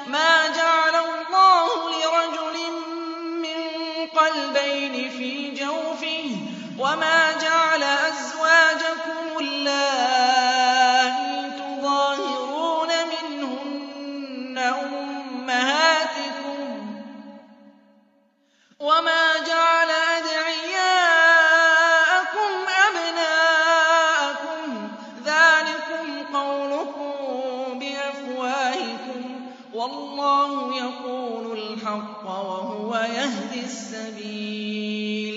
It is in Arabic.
مَا جَعَلَ اللَّهُ لِرَجُلٍ مِّن قَلْبَيْنِ فِي جَوْفِهِ وَمَا جَعَلَ أَزْوَاجَكُمُ اللَّائِي تُظَاهِرُونَ مِنْهُنَّ أُمَّهَاتِكُمْ وَمَا جَعَلَ أَدْعِيَاءَكُمْ أَبْنَاءَكُمْ ذَٰلِكُمْ قَوْلُكُم بِأَفْوَاهِكُمْ وَاللَّهُ يَقُولُ الْحَقَّ وَهُوَ يَهْدِي السَّبِيلَ